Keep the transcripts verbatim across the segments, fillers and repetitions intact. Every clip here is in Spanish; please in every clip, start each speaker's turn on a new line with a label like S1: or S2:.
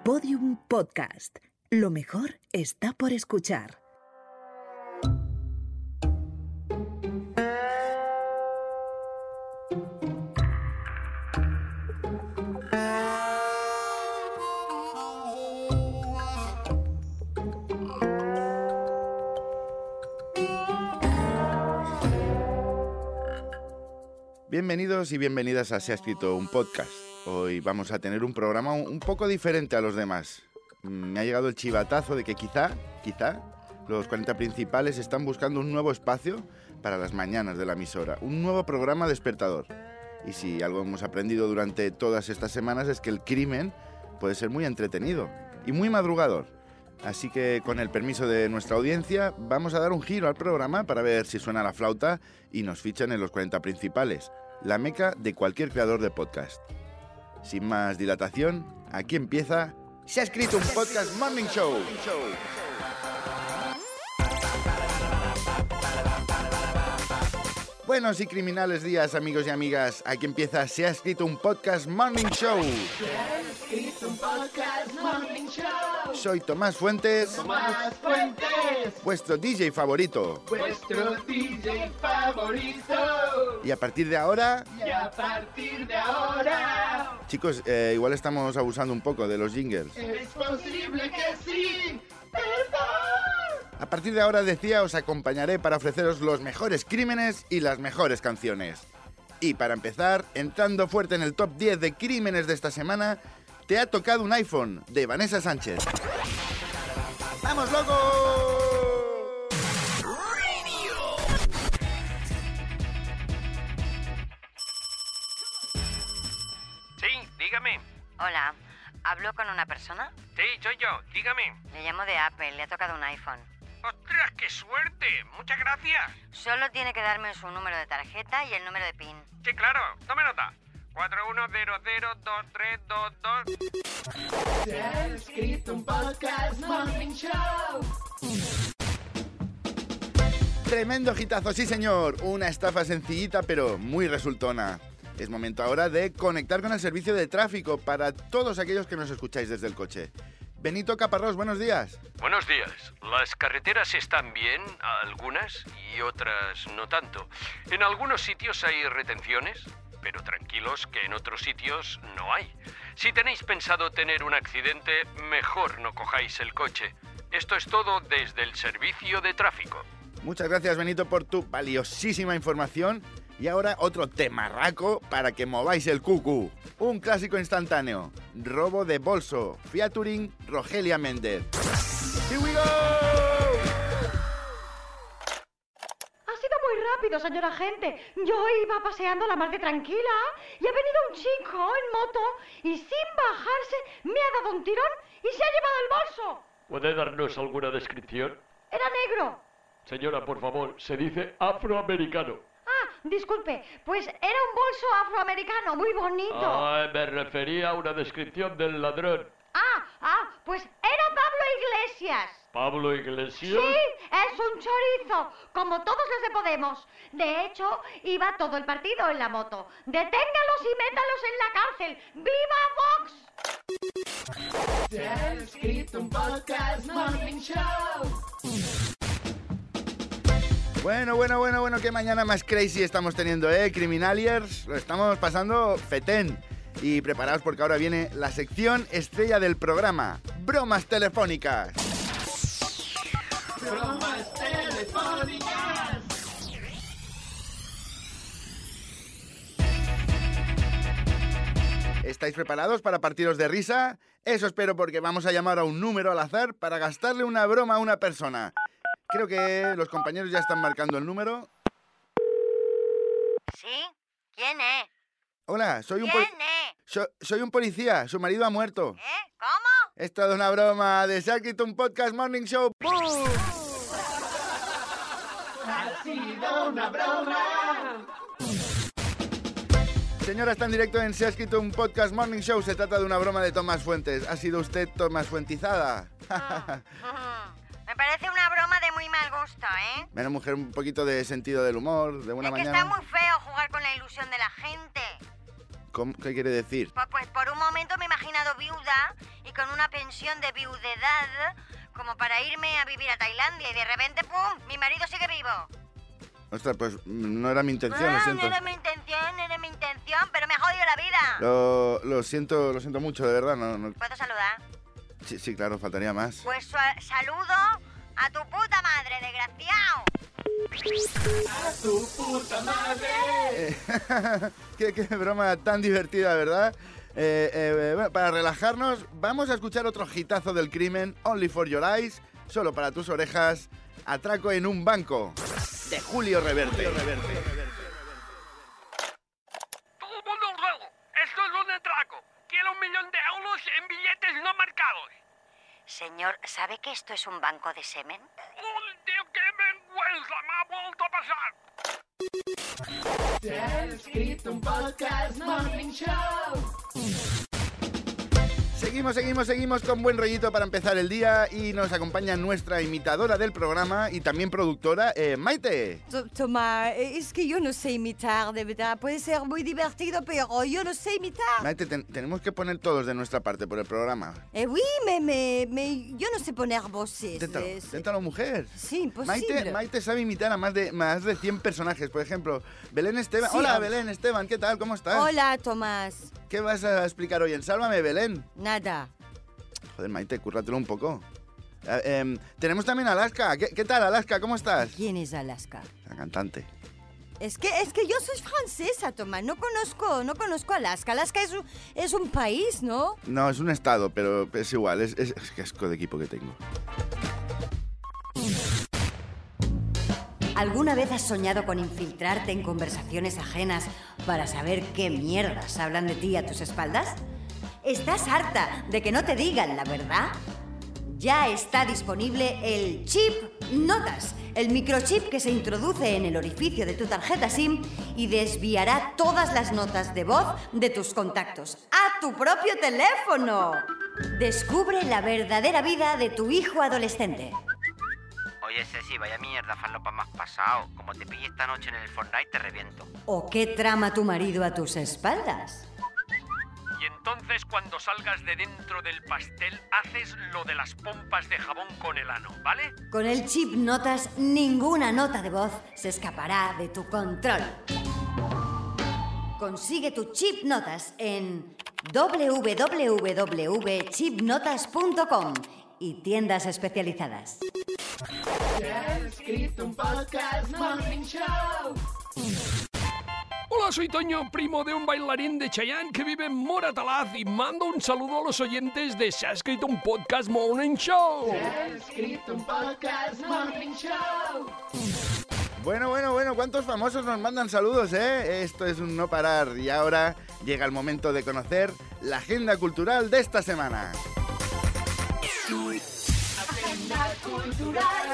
S1: Podium Podcast. Lo mejor está por escuchar.
S2: Bienvenidos y bienvenidas a Se ha escrito un podcast. Hoy vamos a tener un programa un poco diferente a los demás. Me ha llegado el chivatazo de que quizá, quizá, los cuarenta principales están buscando un nuevo espacio para las mañanas de la emisora, un nuevo programa despertador. Y si algo hemos aprendido durante todas estas semanas es que el crimen puede ser muy entretenido y muy madrugador. Así que, con el permiso de nuestra audiencia, vamos a dar un giro al programa para ver si suena la flauta y nos fichan en los cuarenta principales, la meca de cualquier creador de podcast. Sin más dilatación, aquí empieza Se ha escrito un podcast Morning Show. Buenos y criminales días, amigos y amigas. Aquí empieza Se ha escrito un podcast Morning Show.
S3: Se ha escrito un podcast Morning Show.
S2: Soy Tomás Fuentes.
S3: Tomás Fuentes.
S2: Vuestro D J favorito.
S3: Vuestro D J favorito.
S2: Y a partir de ahora...
S3: Y a partir de ahora...
S2: Chicos, eh, igual estamos abusando un poco de los jingles.
S3: Es posible que sí. ¡Perdón!
S2: A partir de ahora, decía, os acompañaré para ofreceros los mejores crímenes y las mejores canciones. Y para empezar, entrando fuerte en el top diez de crímenes de esta semana, te ha tocado un iPhone, de Vanessa Sánchez. ¡Vamos, loco!
S4: Sí, dígame.
S5: Hola, ¿hablo con una persona?
S4: Sí, soy yo, dígame.
S5: Le llamo de Apple, le ha tocado un iPhone.
S4: ¡Ostras, qué suerte! ¡Muchas gracias!
S5: Solo tiene que darme su número de tarjeta y el número de PIN.
S4: Sí, claro, tome nota. cuatro uno cero cero dos tres dos dos.
S3: Se ha escrito un podcast Morning Show.
S2: Tremendo hitazo, sí señor. Una estafa sencillita pero muy resultona. Es momento ahora de conectar con el servicio de tráfico para todos aquellos que nos escucháis desde el coche. Benito Caparrós, buenos días.
S6: Buenos días. Las carreteras están bien, algunas, y otras no tanto. En algunos sitios hay retenciones, pero tranquilos que en otros sitios no hay. Si tenéis pensado tener un accidente, mejor no cojáis el coche. Esto es todo desde el servicio de tráfico.
S2: Muchas gracias, Benito, por tu valiosísima información. Y ahora otro temarraco para que mováis el cucu. Un clásico instantáneo. Robo de bolso. Featuring Rogelia Méndez. ¡Here we go!
S7: Ha sido muy rápido, señor agente. Yo iba paseando la mar de tranquila y ha venido un chico en moto y sin bajarse me ha dado un tirón y se ha llevado el bolso.
S8: ¿Puede darnos alguna descripción?
S7: Era negro.
S8: Señora, por favor, se dice afroamericano.
S7: Ah, disculpe, pues era un bolso afroamericano muy bonito.
S8: Ah, me refería a una descripción del ladrón.
S7: Ah, ah, pues era Pablo Iglesias.
S8: ¿Pablo Iglesias?
S7: Sí, es un chorizo, como todos los de Podemos. De hecho, iba todo el partido en la moto. Deténgalos y métalos en la cárcel. ¡Viva Vox!
S3: Se ha escrito un podcast Morning Show.
S2: Bueno, bueno, bueno, bueno, qué mañana más crazy estamos teniendo, ¿eh? Criminaliers, lo estamos pasando fetén. Y preparaos porque ahora viene la sección estrella del programa, Bromas Telefónicas.
S3: Bromas telefónicas.
S2: ¿Estáis preparados para partiros de risa? Eso espero porque vamos a llamar a un número al azar para gastarle una broma a una persona. Creo que los compañeros ya están marcando el número.
S5: ¿Sí? ¿Quién es?
S2: Hola, soy un
S5: ¿Quién
S2: poli-
S5: es?
S2: so- soy un policía, su marido ha muerto.
S5: ¿Eh? ¿Cómo?
S2: Es toda una broma de Se ha escrito un podcast Morning Show. ¡Bum!
S3: Ha sido una broma.
S2: Señora, está en directo en Se ha escrito un podcast Morning Show. Se trata de una broma de Tomás Fuentes. ¿Ha sido usted Tomás Fuentizada?
S5: Me parece una broma de muy mal gusto, ¿eh?
S2: Menos mujer, un poquito de sentido del humor, de buena
S5: Es que
S2: mañana.
S5: está muy feo jugar con la ilusión de la gente.
S2: ¿Cómo? ¿Qué quiere decir?
S5: Pues, pues por un momento momento me he imaginado viuda y con una pensión de viudedad como para irme a vivir a Tailandia y de repente, ¡pum!, mi marido sigue vivo.
S2: Ostras, pues no era mi intención,
S5: ah,
S2: lo siento.
S5: No era mi intención, no era mi intención, pero me ha jodido la vida.
S2: Lo, lo siento, lo siento mucho, de verdad. No, no...
S5: ¿Puedo saludar?
S2: Sí, sí, claro, faltaría más.
S5: Pues sa- saludo a tu puta madre, desgraciado.
S3: A tu puta madre.
S2: qué, qué broma tan divertida, ¿verdad? Eh, eh, bueno, para relajarnos, vamos a escuchar otro hitazo del crimen, Only for Your Eyes, solo para tus orejas, Atraco en un banco, de Julio Reverte.
S4: Todo el mundo luego. Esto es un atraco. Quiero un millón de euros en billetes no marcados.
S5: Señor, ¿sabe que esto es un banco de semen?
S4: ¡Uy, tío, qué vergüenza! ¡Me ha vuelto a pasar!
S3: Te has escrito un podcast Morning Show.
S2: Seguimos, seguimos, seguimos con buen rollito para empezar el día y nos acompaña nuestra imitadora del programa y también productora, eh, Maite.
S9: To- Tomás, eh, es que yo no sé imitar, de verdad. Puede ser muy divertido, pero yo no sé imitar.
S2: Maite, ten- tenemos que poner todos de nuestra parte por el programa.
S9: Eh, oui, me, me, me, yo no sé poner voces.
S2: Inténtalo,
S9: eh,
S2: inténtalo, mujer.
S9: Sí, imposible.
S2: Maite, Maite sabe imitar a más de, más de cien personajes. Por ejemplo, Belén Esteban.
S9: Sí,
S2: Hola,
S9: ob-
S2: Belén Esteban, ¿qué tal? ¿Cómo estás?
S9: Hola, Tomás.
S2: ¿Qué vas a explicar hoy en Sálvame, Belén?
S9: Nada.
S2: Joder, Maite, cúrratelo un poco. Eh, em, tenemos también a Alaska. ¿Qué, ¿Qué tal, Alaska? ¿Cómo estás?
S9: ¿Quién es Alaska?
S2: La cantante.
S9: Es que, es que yo soy francesa, Tomás. No conozco, no conozco Alaska. Alaska es un, es un país, ¿no?
S2: No, es un estado, pero es igual. Es, es, es que asco de equipo que tengo.
S10: ¿Alguna vez has soñado con infiltrarte en conversaciones ajenas para saber qué mierdas hablan de ti a tus espaldas? ¿Estás harta de que no te digan la verdad? Ya está disponible el Chip Notas, el microchip que se introduce en el orificio de tu tarjeta SIM y desviará todas las notas de voz de tus contactos a tu propio teléfono. Descubre la verdadera vida de tu hijo adolescente.
S11: Oye, Ceci, vaya mierda, farlopa más pasado. Como te pille esta noche en el Fortnite, te reviento.
S10: ¿O qué trama tu marido a tus espaldas?
S6: Y entonces cuando salgas de dentro del pastel, haces lo de las pompas de jabón con el ano, ¿vale?
S10: Con el Chip Notas, ninguna nota de voz se escapará de tu control. Consigue tu Chip Notas en doble u doble u doble u punto chip notas punto com y tiendas especializadas.
S3: Te has escrito un podcast Morning Show.
S8: Hola, soy Toño, primo de un bailarín de Chayanne que vive en Moratalaz y mando un saludo a los oyentes de Se ha escrito un podcast Morning Show.
S3: Te has escrito un podcast Morning Show.
S2: Bueno, bueno, bueno, ¿cuántos famosos nos mandan saludos, eh? Esto es un no parar y ahora llega el momento de conocer la agenda cultural de esta semana.
S3: Agenda cultural.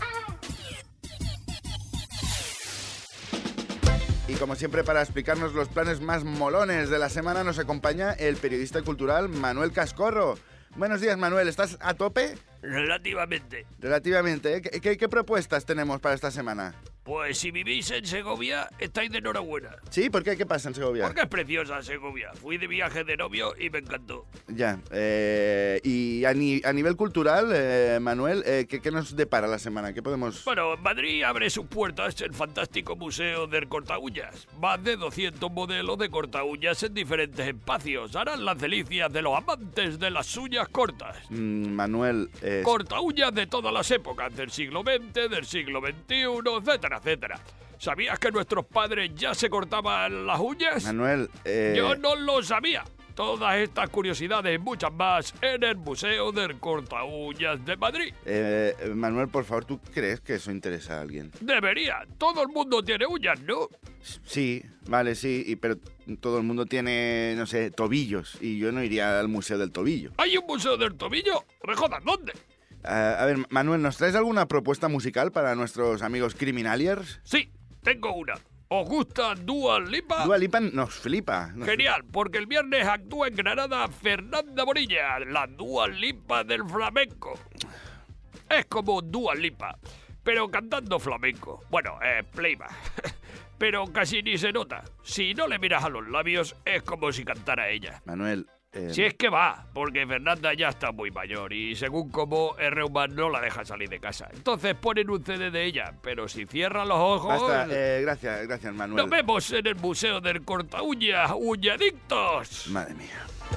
S2: Y como siempre, para explicarnos los planes más molones de la semana, nos acompaña el periodista cultural Manuel Cascorro. Buenos días, Manuel, ¿estás a tope?
S8: Relativamente.
S2: Relativamente, ¿eh? ¿Qué, qué, qué propuestas tenemos para esta semana?
S8: Pues si vivís en Segovia, estáis de enhorabuena.
S2: ¿Sí? ¿Por qué? ¿Qué pasa en Segovia?
S8: Porque es preciosa Segovia. Fui de viaje de novio y me encantó.
S2: Ya, eh, y a, ni- a nivel cultural, eh, Manuel, eh, ¿qué, ¿qué nos depara la semana? ¿Qué podemos...?
S8: Bueno, en Madrid abre sus puertas el fantástico Museo del Cortaúllas. Más de doscientos modelos de cortaúllas en diferentes espacios. Harán las delicias de los amantes de las uñas cortas.
S2: Mm, Manuel... eh,
S8: Cortaúllas de todas las épocas, del siglo veinte, del siglo veintiuno, etcétera, etcétera. ¿Sabías que nuestros padres ya se cortaban las uñas?
S2: Manuel... eh,
S8: Yo no lo sabía. Todas estas curiosidades y muchas más en el Museo del Cortaúllas de Madrid.
S2: eh, Manuel, por favor, ¿tú crees que eso interesa a alguien?
S8: Debería. Todo el mundo tiene uñas, ¿no?
S2: Sí, vale, sí, y, pero todo el mundo tiene, no sé, tobillos, y yo no iría al Museo del Tobillo.
S8: ¿Hay un Museo del Tobillo? No me jodas, ¿dónde?
S2: Ah, a ver, Manuel, ¿nos traes alguna propuesta musical para nuestros amigos criminaliers?
S8: Sí, tengo una. ¿Os gusta Dua Lipa?
S2: Dua Lipa nos flipa. nos
S8: Genial, porque el viernes actúa en Granada Fernanda Bonilla, la Dua Lipa del flamenco. Es como Dua Lipa, pero cantando flamenco. Bueno, eh, playback. Pero casi ni se nota. Si no le miras a los labios, es como si cantara ella.
S2: Manuel, Eh,
S8: Si es que va, porque Fernanda ya está muy mayor y según como el reuma no la deja salir de casa. Entonces ponen un C D de ella, pero si cierra los ojos...
S2: Basta, eh, gracias, gracias, Manuel.
S8: Nos vemos en el Museo del Corta Uñas, Uñadictos.
S2: Madre mía.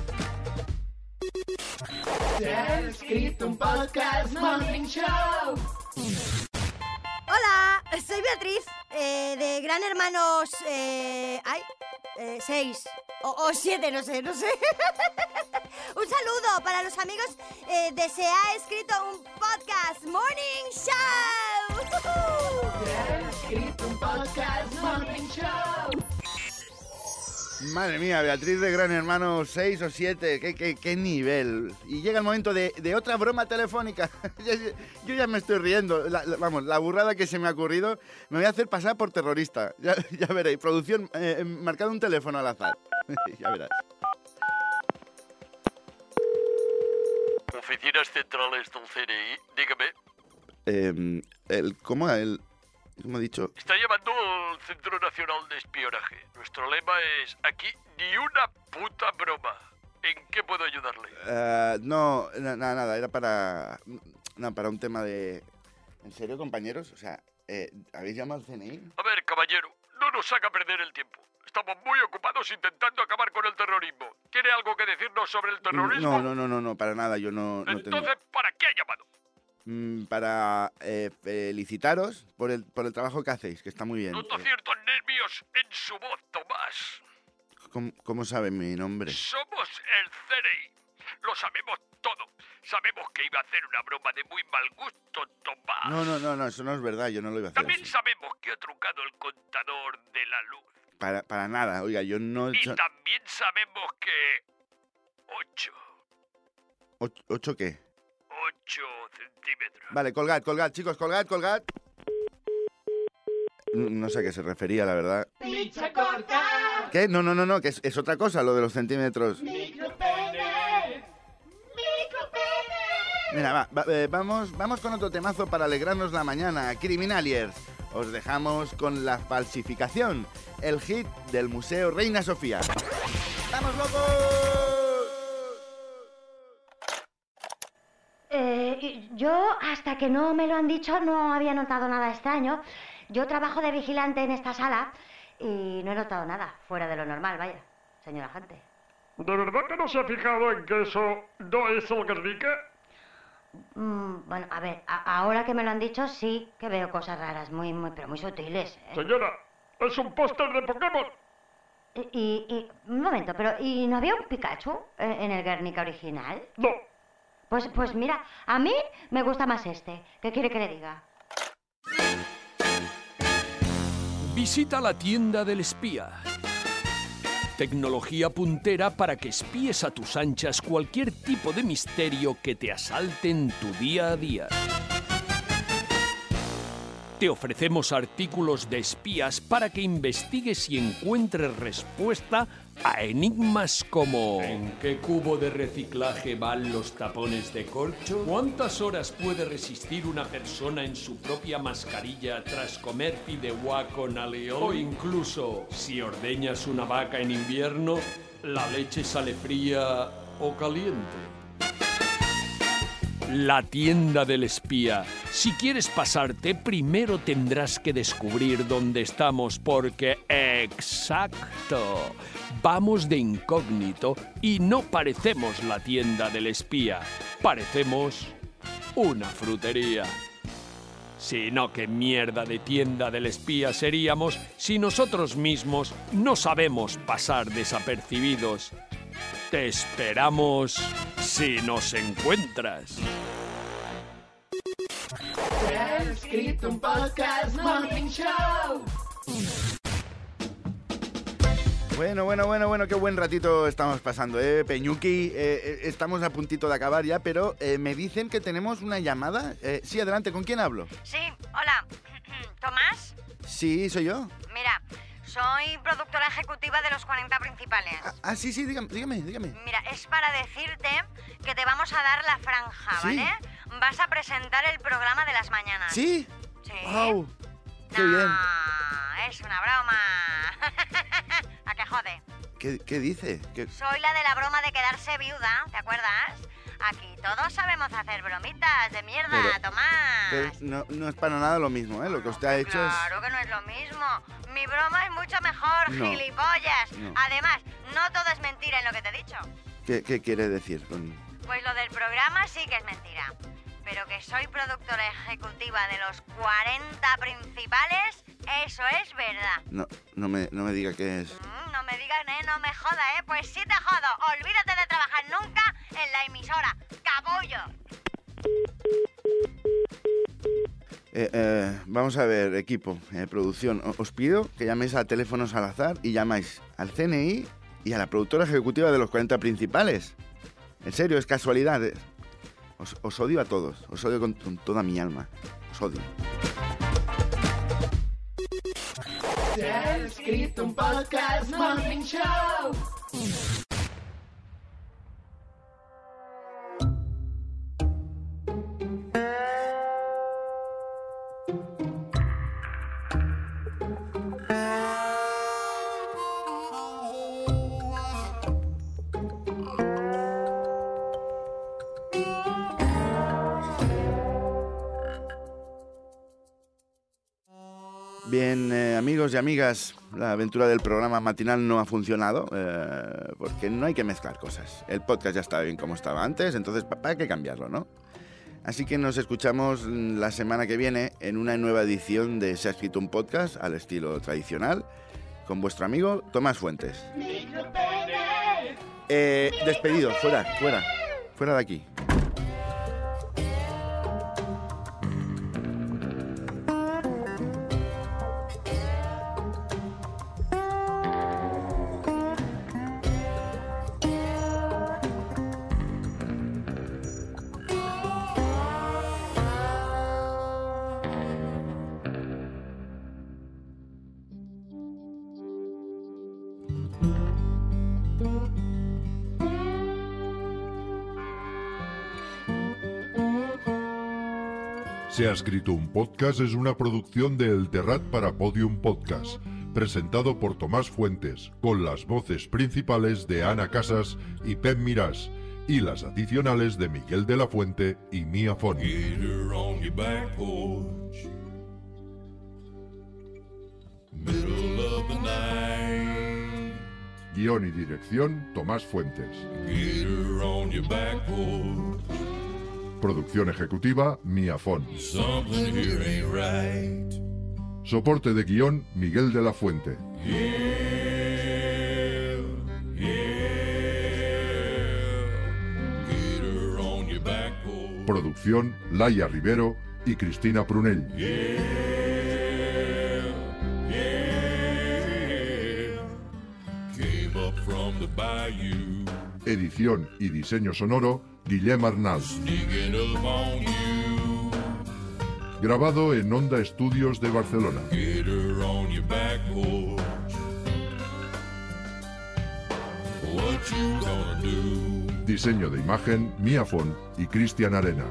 S3: Se ha escrito un podcast Morning Show.
S9: Hola, soy Beatriz, eh, de Gran Hermanos... Eh, ay, eh, seis o, o siete, no sé, no sé. Un saludo para los amigos eh, de Se ha escrito un podcast Morning Show.
S3: Se ha escrito un podcast Morning Show.
S2: Madre mía, Beatriz de Gran Hermano seis o siete, ¿qué, qué, qué nivel? Y llega el momento de, de otra broma telefónica. Yo ya me estoy riendo. La, la, vamos, la burrada que se me ha ocurrido, me voy a hacer pasar por terrorista. Ya, ya veréis. Producción, eh, marcado un teléfono al azar. Ya verás.
S6: Oficinas centrales del C N I, dígame.
S2: Eh, el, ¿Cómo? El, ¿Cómo he dicho?
S6: Está llamando al Centro Nacional de Espionaje. Nuestro lema es aquí ni una puta broma. ¿En qué puedo ayudarle?
S2: Uh, no, nada, na, nada, era para, na, para un tema de... ¿En serio, compañeros? O sea, eh, ¿habéis llamado al C N I?
S6: A ver, caballero, no nos haga perder el tiempo. Estamos muy ocupados intentando acabar con el terrorismo. ¿Tiene algo que decirnos sobre el terrorismo?
S2: No, no, no, no, no, para nada, yo no... no
S6: Entonces,
S2: tengo...
S6: ¿para qué ha llamado?
S2: Mm, para eh, felicitaros por el, por el trabajo que hacéis, que está muy bien.
S6: Noto ciertos nervios en su voz, Tomás.
S2: ¿Cómo, cómo saben mi nombre?
S6: Somos el C N I. Lo sabemos todo. Sabemos que iba a hacer una broma de muy mal gusto, Tomás.
S2: No, no, no, no, eso no es verdad, yo no lo iba a hacer
S6: También
S2: así.
S6: sabemos que ha trucado el contador de la luz.
S2: Para, para nada, oiga, yo no... he
S6: Y
S2: hecho-
S6: también sabemos que... Ocho.
S2: ¿Ocho, ocho qué?
S6: Ocho centímetros.
S2: Vale, colgad, colgad, chicos, colgad, colgad. No, no sé a qué se refería, la verdad.
S3: Pizza corta.
S2: ¿Qué? No, no, no, no, que es, es otra cosa lo de los centímetros.
S3: Micropene. Micropene.
S2: Mira, va, va, eh, vamos, vamos con otro temazo para alegrarnos la mañana. Criminaliers. Os dejamos con La Falsificación, el hit del Museo Reina Sofía. ¡Vamos, locos!
S7: Eh, y yo, hasta que no me lo han dicho, no había notado nada extraño. Yo trabajo de vigilante en esta sala y no he notado nada fuera de lo normal, vaya, señor agente.
S8: ¿De verdad que no se ha fijado en que eso no es el Guernica?
S7: Mm, bueno, a ver, a- ahora que me lo han dicho, sí que veo cosas raras, muy, muy, pero muy sutiles. ¿eh?
S8: Señora, es un póster de Pokémon.
S7: Y, y, y- un momento, pero ¿y no había un Pikachu en, en el Guernica original?
S8: No.
S7: Pues, pues mira, a mí me gusta más este. ¿Qué quiere que le diga?
S12: Visita la tienda del espía. Tecnología puntera para que espíes a tus anchas cualquier tipo de misterio que te asalte en tu día a día. Te ofrecemos artículos de espías para que investigues y encuentres respuesta a enigmas como ¿en qué cubo de reciclaje van los tapones de corcho? ¿Cuántas horas puede resistir una persona en su propia mascarilla tras comer fideuá con alioli? O incluso, si ordeñas una vaca en invierno, ¿la leche sale fría o caliente? La tienda del espía. Si quieres pasarte, primero tendrás que descubrir dónde estamos porque, exacto, vamos de incógnito y no parecemos la tienda del espía. Parecemos una frutería. Si no, ¿qué mierda de tienda del espía seríamos si nosotros mismos no sabemos pasar desapercibidos? Te esperamos si nos encuentras.
S3: Se ha escrito un podcast Morning Show.
S2: Bueno, bueno, bueno, bueno, qué buen ratito estamos pasando, ¿eh, Peñuqui? Eh, eh, estamos a puntito de acabar ya, pero eh, me dicen que tenemos una llamada. Eh, sí, adelante, ¿con quién hablo?
S5: Sí, hola. ¿Tomás?
S2: Sí, soy yo.
S5: Mira, soy productora ejecutiva de los cuarenta principales.
S2: Ah, sí, sí, dígame, dígame, dígame.
S5: Mira, es para decirte que te vamos a dar la franja,
S2: ¿Sí?
S5: ¿vale? Vas a presentar el programa de las mañanas.
S2: ¿Sí?
S5: Sí.
S2: ¡Wow! ¡Qué
S5: No,
S2: bien!
S5: es una broma. ¿A qué jode?
S2: ¿Qué, qué dice? ¿Qué...
S5: Soy la de la broma de quedarse viuda, ¿te acuerdas? Aquí todos sabemos hacer bromitas de mierda,
S2: Pero-
S5: Tomás.
S2: Pero no, no es para nada lo mismo, ¿eh? Lo que usted ha hecho es...
S5: Claro que no es lo mismo. Mi broma es mucho mejor,
S2: No.
S5: gilipollas.
S2: No.
S5: Además, no todo es mentira en lo que te he dicho.
S2: ¿Qué, qué quiere decir con...?
S5: Pues lo del programa sí que es mentira. Pero que soy productora ejecutiva de los cuarenta principales, eso es verdad.
S2: No, no me, no me diga qué es.
S5: Mm, no me digas, eh, no me joda, eh. Pues sí te jodo. Olvídate de trabajar nunca en la emisora. ¡Capullo!
S2: Eh, eh, vamos a ver, equipo, eh, producción. O- Os pido que llaméis a teléfonos al azar y llamáis al C N I y a la productora ejecutiva de los cuarenta principales. En serio, es casualidad. eh. Os, os odio a todos. Os odio con, con toda mi alma. Os odio.
S3: Se ha escrito un podcast Morning Show.
S2: Bien, eh, amigos y amigas, la aventura del programa matinal no ha funcionado eh, porque no hay que mezclar cosas. El podcast ya estaba bien como estaba antes, entonces ¿para pa qué cambiarlo, no? Así que nos escuchamos la semana que viene en una nueva edición de Se ha escrito un podcast al estilo tradicional con vuestro amigo Tomás Fuentes. Eh, despedido, fuera, fuera, fuera de aquí.
S13: Se ha escrito un podcast es una producción de El Terrat para Podium Podcast, presentado por Tomás Fuentes, con las voces principales de Ana Casas y Pep Mirás, y las adicionales de Miguel de la Fuente y Mía Fon. Guión y dirección Tomás Fuentes. Producción ejecutiva Mía Fon. Soporte de guión Miguel de la Fuente. Producción Laia Rivero y Cristina Prunell. Edición y diseño sonoro Guillem Arnal. Grabado en Onda Estudios de Barcelona. Diseño de imagen Mía Fon y Cristian Arenas.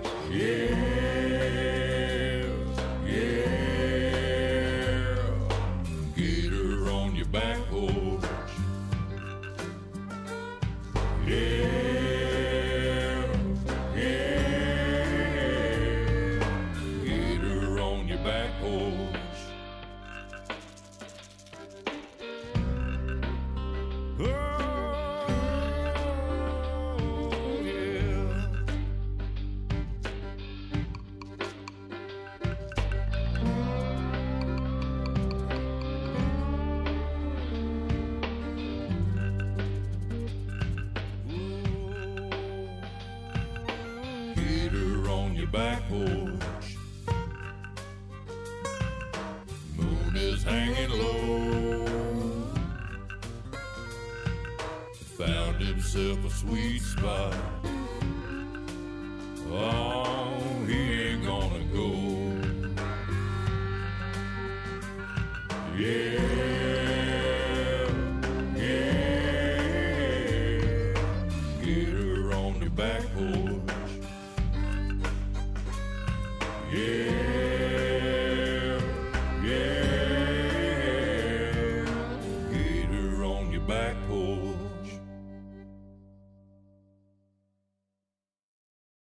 S14: Back porch, moon is hanging low. Found himself a sweet spot. Oh, he ain't gonna go. Yeah, yeah. Get her on your back porch. Yeah.